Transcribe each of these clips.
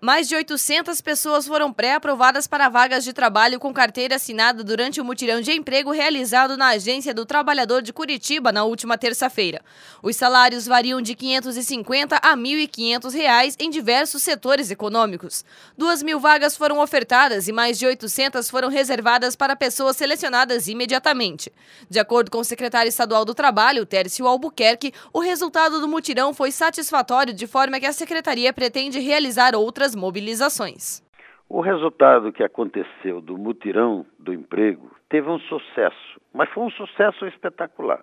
Mais de 800 pessoas foram pré-aprovadas para vagas de trabalho com carteira assinada durante o mutirão de emprego realizado na Agência do Trabalhador de Curitiba na última terça-feira. Os salários variam de R$ 550 a R$ 1.500 em diversos setores econômicos. 2.000 vagas foram ofertadas e mais de 800 foram reservadas para pessoas selecionadas imediatamente. De acordo com o secretário estadual do Trabalho, Tércio Albuquerque, o resultado do mutirão foi satisfatório, de forma que a secretaria pretende realizar outras mobilizações. O resultado que aconteceu do mutirão do emprego teve um sucesso, mas foi um sucesso espetacular.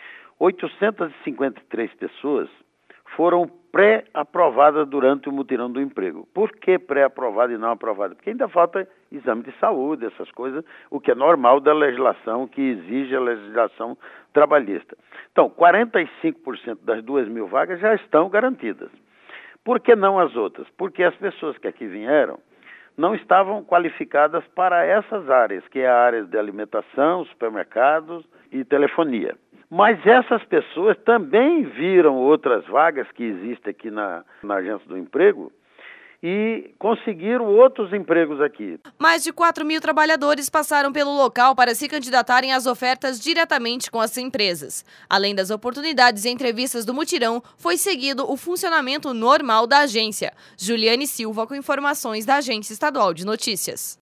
853 pessoas foram pré-aprovadas durante o mutirão do emprego. Por que pré-aprovada e não aprovada? Porque ainda falta exame de saúde, essas coisas, o que é normal da legislação, que exige a legislação trabalhista. Então, 45% das 2.000 vagas já estão garantidas. Por que não as outras? Porque as pessoas que aqui vieram não estavam qualificadas para essas áreas, que é a área de alimentação, supermercados e telefonia. Mas essas pessoas também viram outras vagas que existem aqui na Agência do Emprego e conseguiram outros empregos aqui. Mais de 4.000 trabalhadores passaram pelo local para se candidatarem às ofertas diretamente com as empresas. Além das oportunidades e entrevistas do mutirão, foi seguido o funcionamento normal da agência. Juliane Silva com informações da Agência Estadual de Notícias.